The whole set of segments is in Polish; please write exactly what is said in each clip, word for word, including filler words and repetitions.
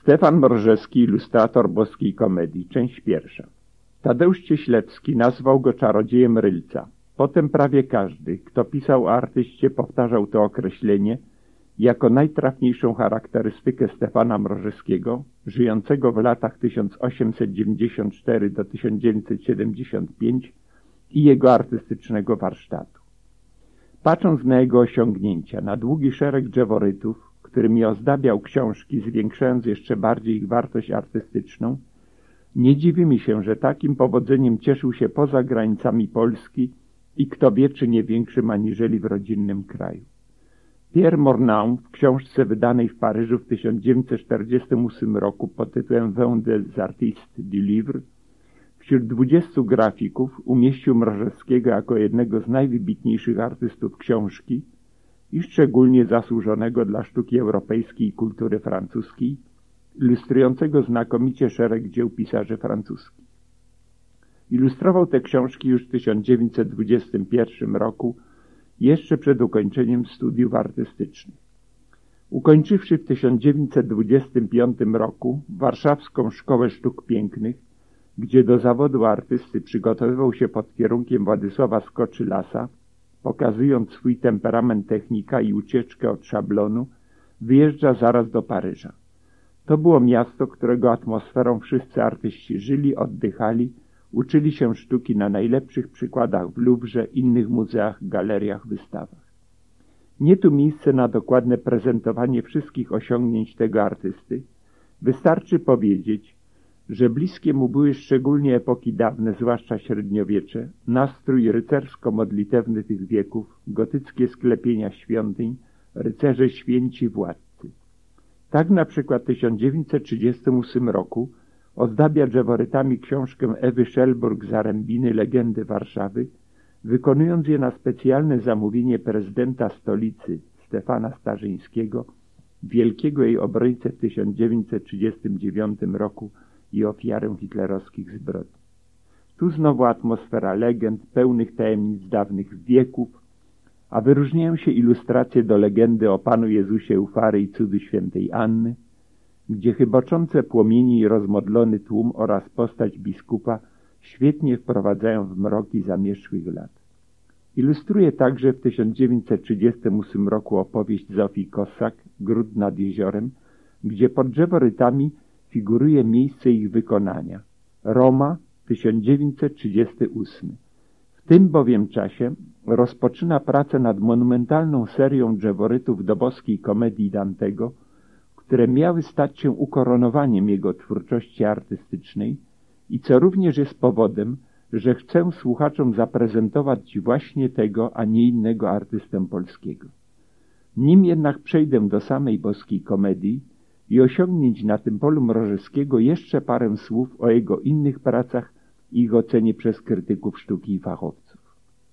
Stefan Mrożewski, ilustrator boskiej komedii, część pierwsza. Tadeusz Cieślewski nazwał go czarodziejem Rylca. Potem prawie każdy, kto pisał o artyście, powtarzał to określenie jako najtrafniejszą charakterystykę Stefana Mrożewskiego, żyjącego w latach tysiąc osiemset dziewięćdziesiąt cztery do tysiąc dziewięćset siedemdziesiąt pięć i jego artystycznego warsztatu. Patrząc na jego osiągnięcia, na długi szereg drzeworytów, którymi ozdabiał książki, zwiększając jeszcze bardziej ich wartość artystyczną, nie dziwi mi się, że takim powodzeniem cieszył się poza granicami Polski i kto wie, czy nie większym aniżeli w rodzinnym kraju. Pierre Mornau w książce wydanej w Paryżu w tysiąc dziewięćset czterdziestym ósmym roku pod tytułem Vin des artistes du livre wśród dwudziestu grafików umieścił Mrożewskiego jako jednego z najwybitniejszych artystów książki i szczególnie zasłużonego dla sztuki europejskiej i kultury francuskiej, ilustrującego znakomicie szereg dzieł pisarzy francuskich. Ilustrował te książki już w tysiąc dziewięćset dwudziestym pierwszym roku, jeszcze przed ukończeniem studiów artystycznych. Ukończywszy w tysiąc dziewięćset dwudziestym piątym roku Warszawską Szkołę Sztuk Pięknych, gdzie do zawodu artysty przygotowywał się pod kierunkiem Władysława Skoczylasa, pokazując swój temperament technika i ucieczkę od szablonu, wyjeżdża zaraz do Paryża. To było miasto, którego atmosferą wszyscy artyści żyli, oddychali, uczyli się sztuki na najlepszych przykładach w Luwrze, innych muzeach, galeriach, wystawach. Nie tu miejsce na dokładne prezentowanie wszystkich osiągnięć tego artysty. Wystarczy powiedzieć, że bliskie mu były szczególnie epoki dawne, zwłaszcza średniowiecze, nastrój rycersko-modlitewny tych wieków, gotyckie sklepienia świątyń, rycerze święci władcy. Tak na przykład w tysiąc dziewięćset trzydziestym ósmym roku ozdabia drzeworytami książkę Ewy Szelburg-Zarębiny Legendy Warszawy, wykonując je na specjalne zamówienie prezydenta stolicy Stefana Starzyńskiego, wielkiego jej obrońcę w tysiąc dziewięćset trzydziestym dziewiątym roku i ofiarę hitlerowskich zbrodni. Tu znowu atmosfera legend, pełnych tajemnic dawnych wieków, a wyróżniają się ilustracje do legendy o Panu Jezusie Eufary i cudu świętej Anny, gdzie chyboczące płomienie i rozmodlony tłum oraz postać biskupa świetnie wprowadzają w mroki zamierzchłych lat. Ilustruje także w tysiąc dziewięćset trzydziestym ósmym roku opowieść Zofii Kossak Gród nad jeziorem, gdzie pod drzeworytami figuruje miejsce ich wykonania. Roma, tysiąc dziewięćset trzydziesty ósmy. W tym bowiem czasie rozpoczyna pracę nad monumentalną serią drzeworytów do boskiej komedii Dantego, które miały stać się ukoronowaniem jego twórczości artystycznej i co również jest powodem, że chcę słuchaczom zaprezentować właśnie tego, a nie innego artystę polskiego. Nim jednak przejdę do samej boskiej komedii i osiągnięć na tym polu Mrożewskiego, jeszcze parę słów o jego innych pracach i ich ocenie przez krytyków sztuki i fachowców.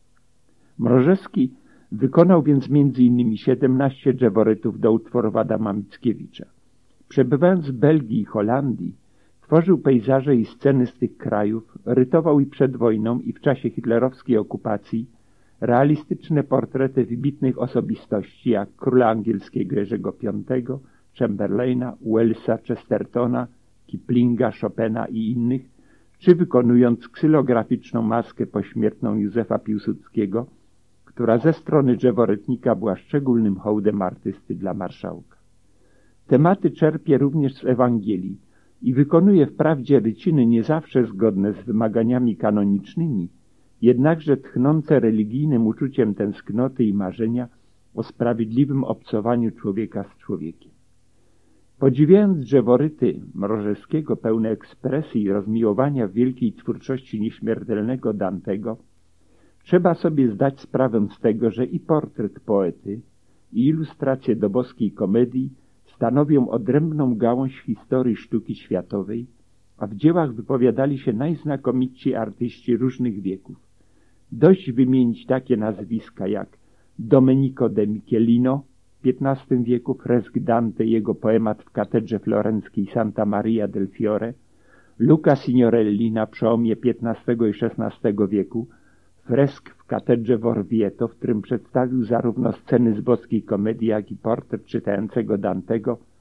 Mrożewski wykonał więc między innymi siedemnaście drzeworytów do utworów Adama Mickiewicza. Przebywając w Belgii i Holandii, tworzył pejzaże i sceny z tych krajów, rytował i przed wojną, i w czasie hitlerowskiej okupacji realistyczne portrety wybitnych osobistości jak króla angielskiego Jerzego Piątego, Chamberlaina, Wellsa, Chestertona, Kiplinga, Chopina i innych, czy wykonując ksylograficzną maskę pośmiertną Józefa Piłsudskiego, która ze strony drzeworytnika była szczególnym hołdem artysty dla marszałka. Tematy czerpie również z Ewangelii i wykonuje wprawdzie ryciny nie zawsze zgodne z wymaganiami kanonicznymi, jednakże tchnące religijnym uczuciem tęsknoty i marzenia o sprawiedliwym obcowaniu człowieka z człowiekiem. Podziwiając drzeworyty Mrożewskiego pełne ekspresji i rozmiłowania w wielkiej twórczości nieśmiertelnego Dantego, trzeba sobie zdać sprawę z tego, że i portret poety, i ilustracje do boskiej komedii stanowią odrębną gałąź historii sztuki światowej, a w dziełach wypowiadali się najznakomitsi artyści różnych wieków. Dość wymienić takie nazwiska jak Domenico de Michelino w piętnastym wieku, fresk Dante i jego poemat w katedrze florenckiej Santa Maria del Fiore, Luca Signorelli na przełomie piętnastego i szesnastego wieku, fresk w katedrze w Orvieto, w którym przedstawił zarówno sceny z boskiej komedii, jak i portret czytającego Dantego,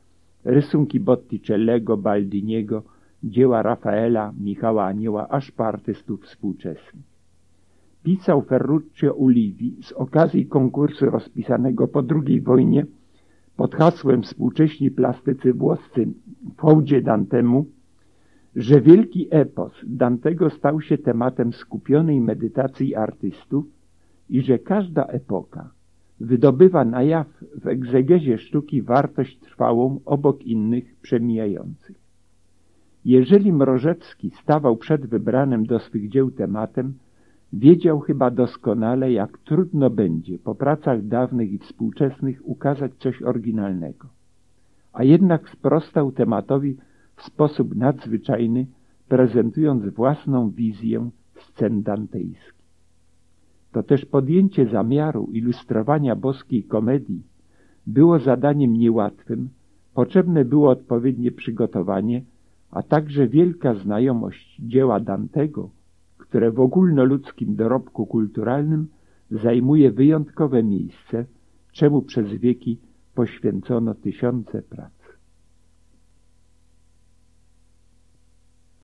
rysunki Botticellego, Baldiniego, dzieła Rafaela, Michała Anioła, aż po artystów współczesnych. Pisał Ferruccio Ulivi z okazji konkursu rozpisanego po drugiej wojnie pod hasłem Współcześni plastycy włoscy w hołdzie Dantemu, że wielki epos Dantego stał się tematem skupionej medytacji artystów i że każda epoka wydobywa na jaw w egzegezie sztuki wartość trwałą obok innych przemijających. Jeżeli Mrożewski stawał przed wybranym do swych dzieł tematem, wiedział chyba doskonale, jak trudno będzie po pracach dawnych i współczesnych ukazać coś oryginalnego. A jednak sprostał tematowi w sposób nadzwyczajny, prezentując własną wizję scen dantejskich. To też podjęcie zamiaru ilustrowania boskiej komedii było zadaniem niełatwym, potrzebne było odpowiednie przygotowanie, a także wielka znajomość dzieła Dantego, które w ogólnoludzkim dorobku kulturalnym zajmuje wyjątkowe miejsce, czemu przez wieki poświęcono tysiące prac.